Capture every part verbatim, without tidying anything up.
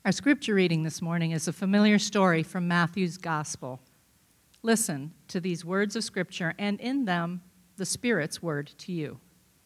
Our scripture reading this morning is a familiar story from Matthew's Gospel. Listen to these words of scripture, and in them, the Spirit's word to you.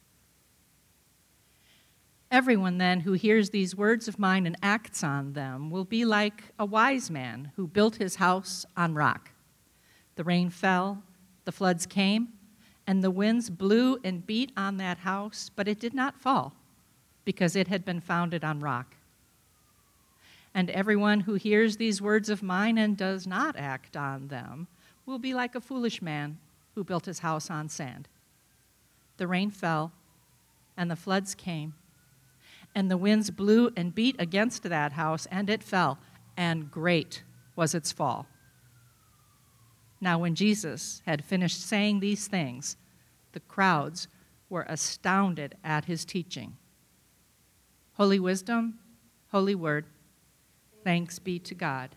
Everyone then who hears these words of mine and acts on them will be like a wise man who built his house on rock. The rain fell, the floods came, and the winds blew and beat on that house, but it did not fall, because it had been founded on rock. And everyone who hears these words of mine and does not act on them will be like a foolish man who built his house on sand. The rain fell, and the floods came, and the winds blew and beat against that house, and it fell, and great was its fall. Now when Jesus had finished saying these things, the crowds were astounded at his teaching. Holy wisdom, holy word, thanks be to God.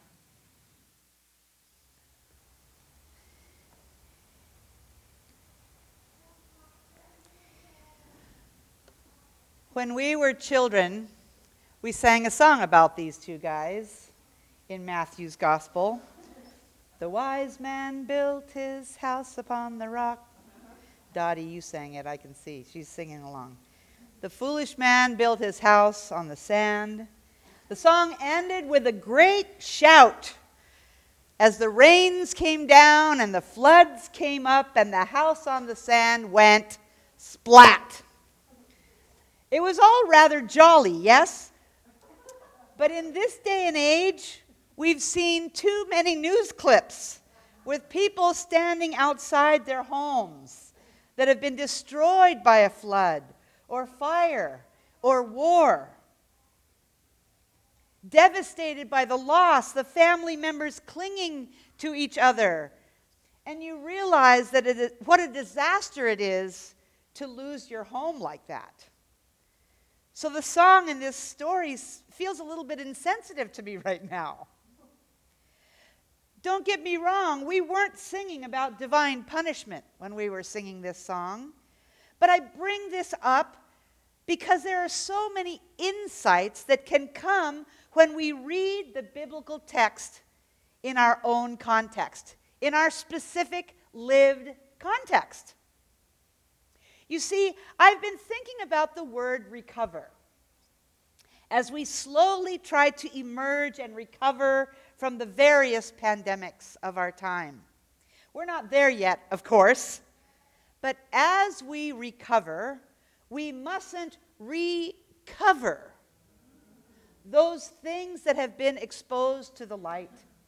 When we were children, we sang a song about these two guys in Matthew's Gospel. The wise man built his house upon the rock. Dottie, you sang it, I can see. She's singing along. The foolish man built his house on the sand. The song ended with a great shout as the rains came down and the floods came up and the house on the sand went splat. It was all rather jolly, yes? But in this day and age, we've seen too many news clips with people standing outside their homes that have been destroyed by a flood or fire or war. Devastated by the loss, the family members clinging to each other. And you realize that it is, what a disaster it is to lose your home like that. So the song in this story feels a little bit insensitive to me right now. Don't get me wrong, we weren't singing about divine punishment when we were singing this song. But I bring this up because there are so many insights that can come when we read the biblical text in our own context, in our specific lived context. You see, I've been thinking about the word recover. As we slowly try to emerge and recover from the various pandemics of our time. We're not there yet, of course, but as we recover, we mustn't recover those things that have been exposed to the light.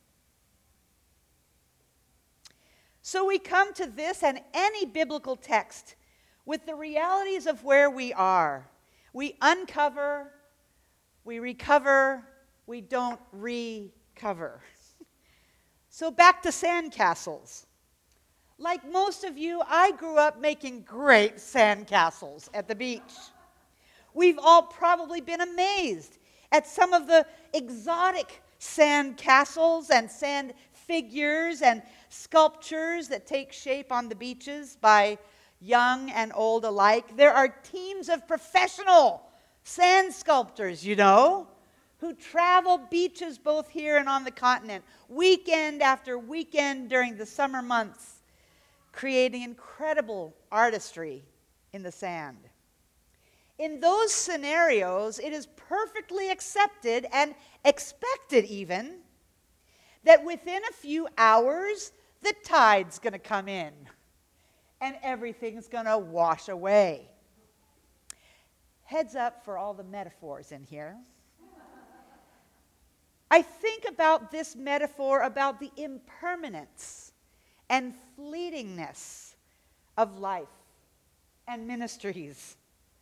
So we come to this and any biblical text with the realities of where we are. We uncover, we recover, we don't recover. So back to sandcastles. Like most of you, I grew up making great sandcastles at the beach. We've all probably been amazed at some of the exotic sand castles and sand figures and sculptures that take shape on the beaches by young and old alike. There are teams of professional sand sculptors, you know, who travel beaches both here and on the continent, weekend after weekend during the summer months, creating incredible artistry in the sand. In those scenarios, it is perfectly accepted and expected even that within a few hours, the tide's going to come in and everything's going to wash away. Heads up for all the metaphors in here. I think about this metaphor about the impermanence and fleetingness of life and ministries.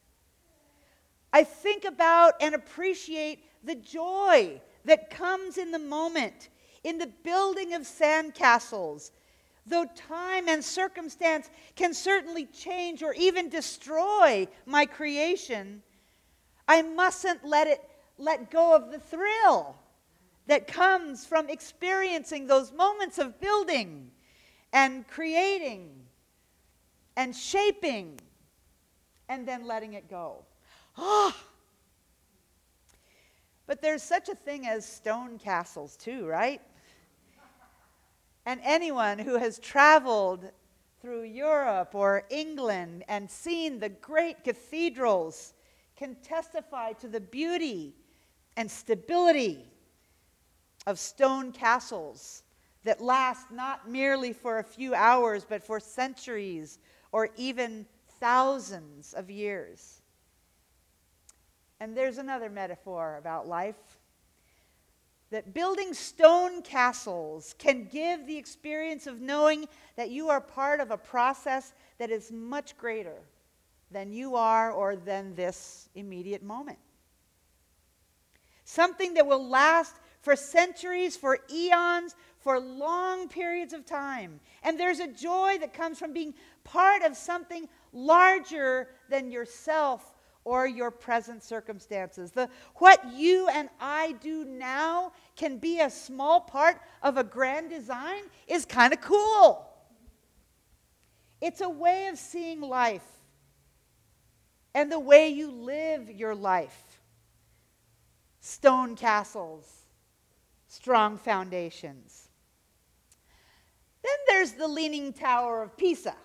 I think about and appreciate the joy that comes in the moment, in the building of sandcastles. Though time and circumstance can certainly change or even destroy my creation, I mustn't let it let go of the thrill that comes from experiencing those moments of building and creating and shaping and then letting it go. Ah! But there's such a thing as stone castles too, right? And anyone who has traveled through Europe or England and seen the great cathedrals can testify to the beauty and stability of stone castles that last not merely for a few hours, but for centuries or even thousands of years. And there's another metaphor about life, that building stone castles can give the experience of knowing that you are part of a process that is much greater than you are or than this immediate moment. Something that will last for centuries, for eons, for long periods of time. And there's a joy that comes from being part of something larger than yourself or your present circumstances. The, what you and I do now can be a small part of a grand design is kind of cool. It's a way of seeing life and the way you live your life. Stone castles, strong foundations. Then there's the Leaning Tower of Pisa.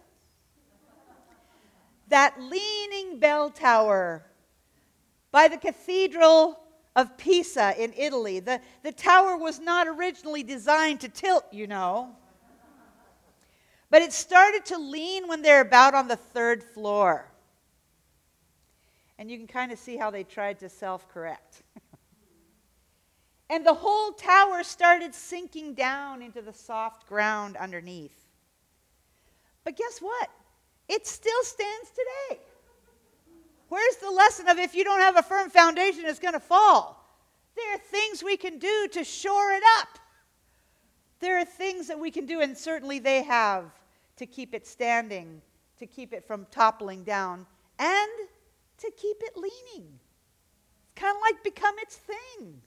That leaning bell tower by the Cathedral of Pisa in Italy. The, the tower was not originally designed to tilt, you know. But it started to lean when they're about on the third floor. And you can kind of see how they tried to self-correct. And the whole tower started sinking down into the soft ground underneath. But guess what? It still stands today. Where's the lesson of if you don't have a firm foundation, it's going to fall? There are things we can do to shore it up. There are things that we can do, and certainly they have, to keep it standing, to keep it from toppling down, and to keep it leaning. It's kind of like become its thing.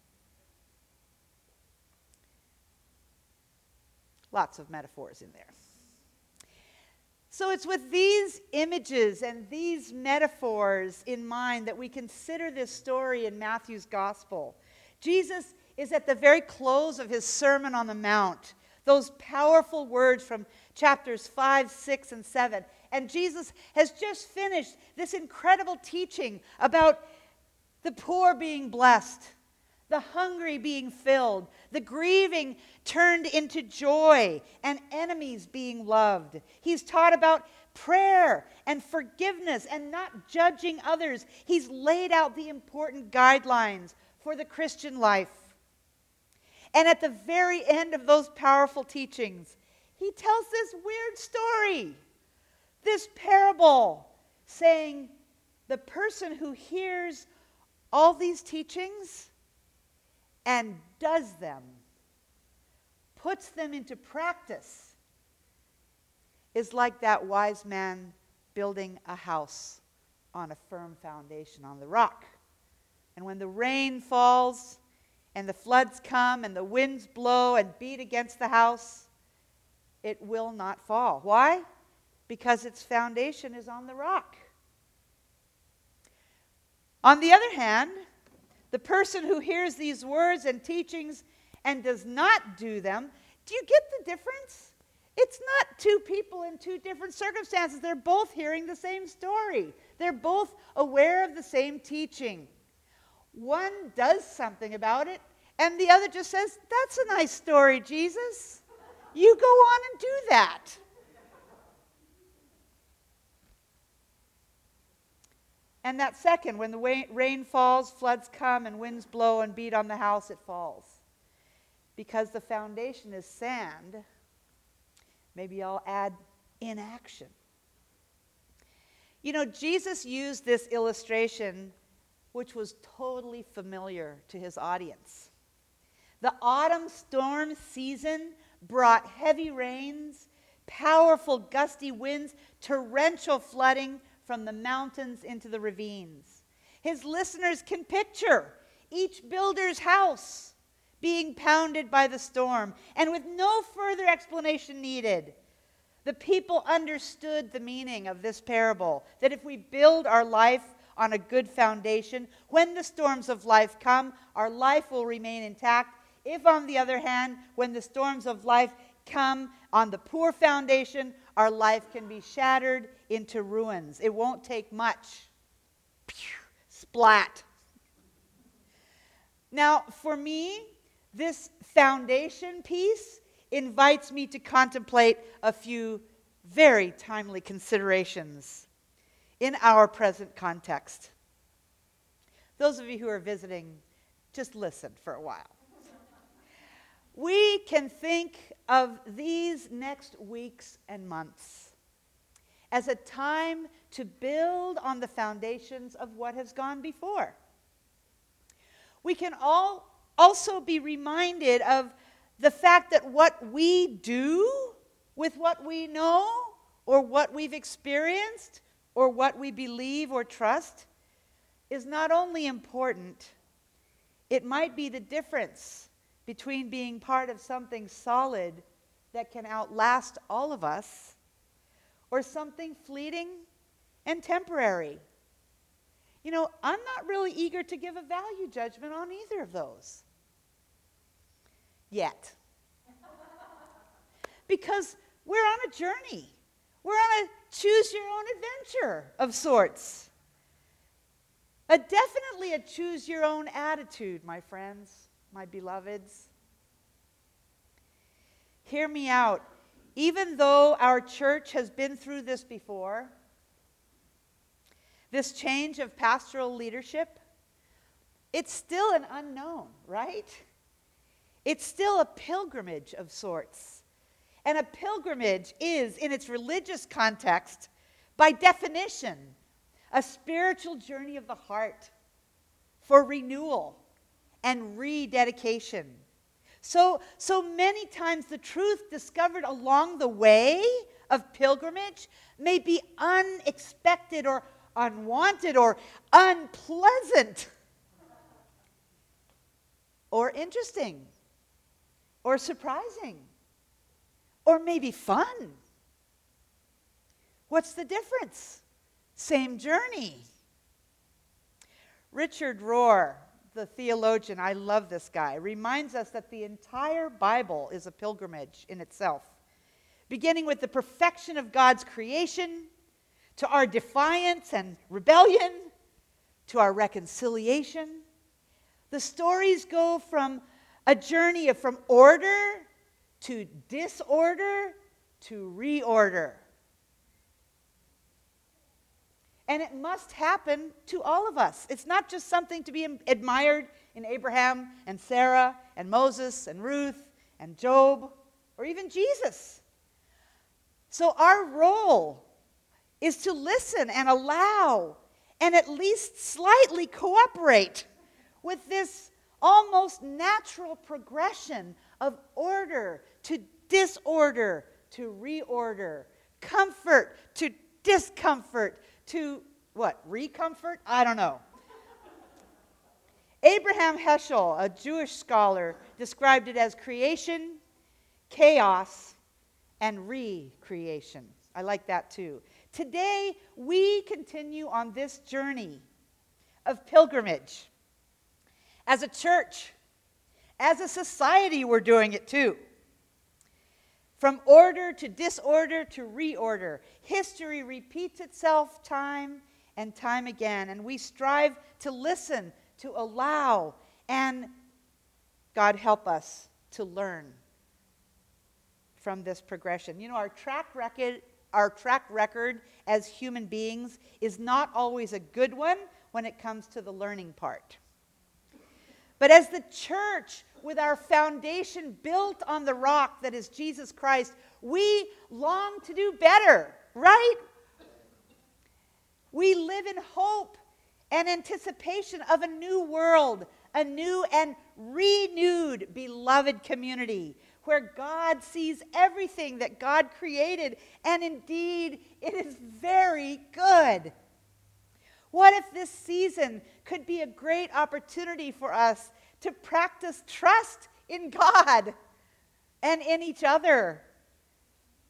Lots of metaphors in there. So it's with these images and these metaphors in mind that we consider this story in Matthew's gospel. Jesus is at the very close of his Sermon on the Mount, those powerful words from chapters five, six, and seven. And Jesus has just finished this incredible teaching about the poor being blessed, the hungry being filled, the grieving turned into joy, and enemies being loved. He's taught about prayer and forgiveness and not judging others. He's laid out the important guidelines for the Christian life. And at the very end of those powerful teachings, he tells this weird story, this parable, saying the person who hears all these teachings and does them, puts them into practice, is like that wise man building a house on a firm foundation on the rock. And when the rain falls and the floods come and the winds blow and beat against the house, it will not fall. Why? Because its foundation is on the rock. On the other hand, the person who hears these words and teachings and does not do them, do you get the difference? It's not two people in two different circumstances. They're both hearing the same story. They're both aware of the same teaching. One does something about it, and the other just says, "That's a nice story, Jesus. You go on and do that." And that second, when the rain falls, floods come, and winds blow and beat on the house, it falls. Because the foundation is sand, maybe I'll add inaction. You know, Jesus used this illustration, which was totally familiar to his audience. The autumn storm season brought heavy rains, powerful gusty winds, torrential flooding from the mountains into the ravines. His listeners can picture each builder's house being pounded by the storm, and with no further explanation needed, the people understood the meaning of this parable, that if we build our life on a good foundation, when the storms of life come, our life will remain intact. If, on the other hand, when the storms of life come on the poor foundation, our life can be shattered into ruins. It won't take much. Pew, splat. Now, for me, this foundation piece invites me to contemplate a few very timely considerations in our present context. Those of you who are visiting, just listen for a while. We can think of these next weeks and months as a time to build on the foundations of what has gone before. We can all also be reminded of the fact that what we do with what we know or what we've experienced or what we believe or trust is not only important, it might be the difference between being part of something solid that can outlast all of us or something fleeting and temporary. You know, I'm not really eager to give a value judgment on either of those. Yet. Because we're on a journey. We're on a choose-your-own adventure of sorts. A definitely a choose-your-own attitude, my friends, my beloveds. Hear me out. Even though our church has been through this before, this change of pastoral leadership, it's still an unknown, right? It's still a pilgrimage of sorts. And a pilgrimage is, in its religious context, by definition, a spiritual journey of the heart for renewal and rededication. So, so many times the truth discovered along the way of pilgrimage may be unexpected or unwanted or unpleasant or interesting or surprising or maybe fun. What's the difference? Same journey. Richard Rohr, the theologian, I love this guy, reminds us that the entire Bible is a pilgrimage in itself, beginning with the perfection of God's creation, to our defiance and rebellion, to our reconciliation. The stories go from a journey of from order to disorder to reorder. And it must happen to all of us. It's not just something to be admired in Abraham and Sarah and Moses and Ruth and Job or even Jesus. So our role is to listen and allow and at least slightly cooperate with this almost natural progression of order to disorder to reorder, comfort to discomfort to what, recomfort? I don't know. Abraham Heschel, a Jewish scholar, described it as creation, chaos, and recreation. I like that too. Today, we continue on this journey of pilgrimage. As a church, as a society, we're doing it too. From order to disorder to reorder. History repeats itself time and time again, and we strive to listen, to allow, and God help us to learn from this progression. You know, our track record, our track record as human beings is not always a good one when it comes to the learning part. But as the church, with our foundation built on the rock that is Jesus Christ, we long to do better, right? We live in hope and anticipation of a new world, a new and renewed beloved community where God sees everything that God created, and indeed it is very good. What if this season could be a great opportunity for us to practice trust in God and in each other?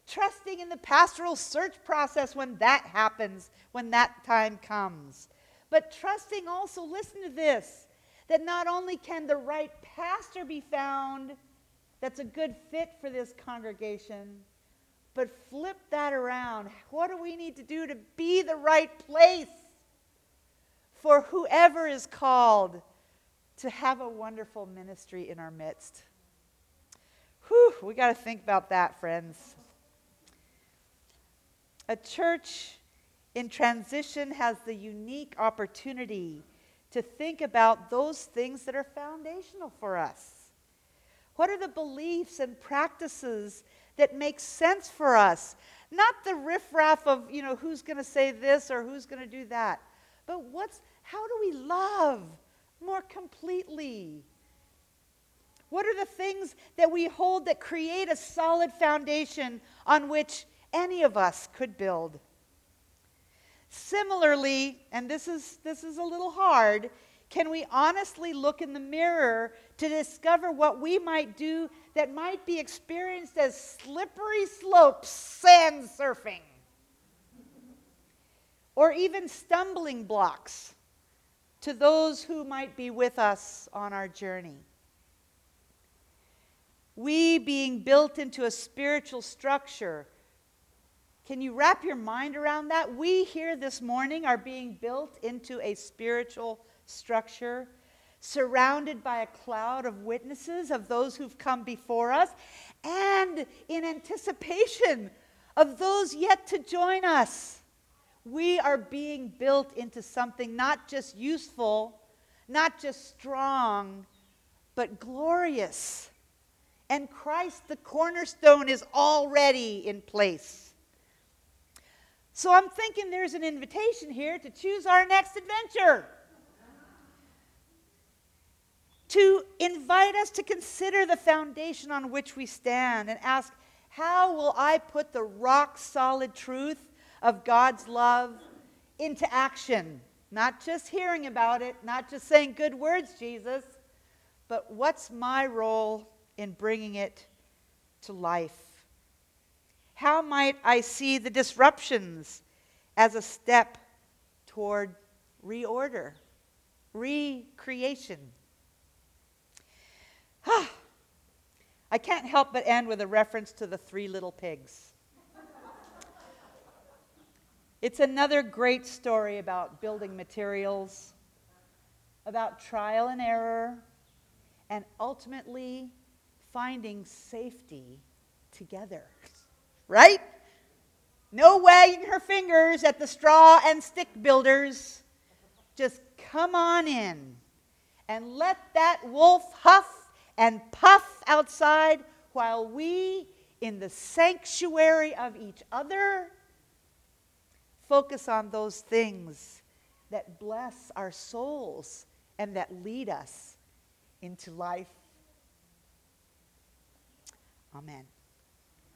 Trusting in the pastoral search process when that happens, when that time comes. but trusting also, listen to this, that not only can the right pastor be found that's a good fit for this congregation, but flip that around. What do we need to do to be the right place for whoever is called to have a wonderful ministry in our midst? Whew, we got to think about that, friends. A church in transition has the unique opportunity to think about those things that are foundational for us. What are the beliefs and practices that make sense for us? Not the riffraff of, you know, who's going to say this or who's going to do that. But what's, how do we love more completely? What are the things that we hold that create a solid foundation on which any of us could build? Similarly, and this is, this is a little hard, can we honestly look in the mirror to discover what we might do that might be experienced as slippery slopes, sand surfing, or even stumbling blocks to those who might be with us on our journey? We being built into a spiritual structure. Can you wrap your mind around that? We here this morning are being built into a spiritual structure, surrounded by a cloud of witnesses of those who've come before us, and in anticipation of those yet to join us. We are being built into something not just useful, not just strong, but glorious. And Christ, the cornerstone, is already in place. So I'm thinking there's an invitation here to choose our next adventure. To invite us to consider the foundation on which we stand and ask, how will I put the rock-solid truth of God's love into action? Not just hearing about it, not just saying good words, Jesus, but what's my role in bringing it to life? How might I see the disruptions as a step toward reorder, recreation? I can't help but end with a reference to the Three Little Pigs. It's another great story about building materials, about trial and error, and ultimately finding safety together. Right? No wagging her fingers at the straw and stick builders. Just come on in and let that wolf huff and puff outside while we, in the sanctuary of each other, focus on those things that bless our souls and that lead us into life. Amen.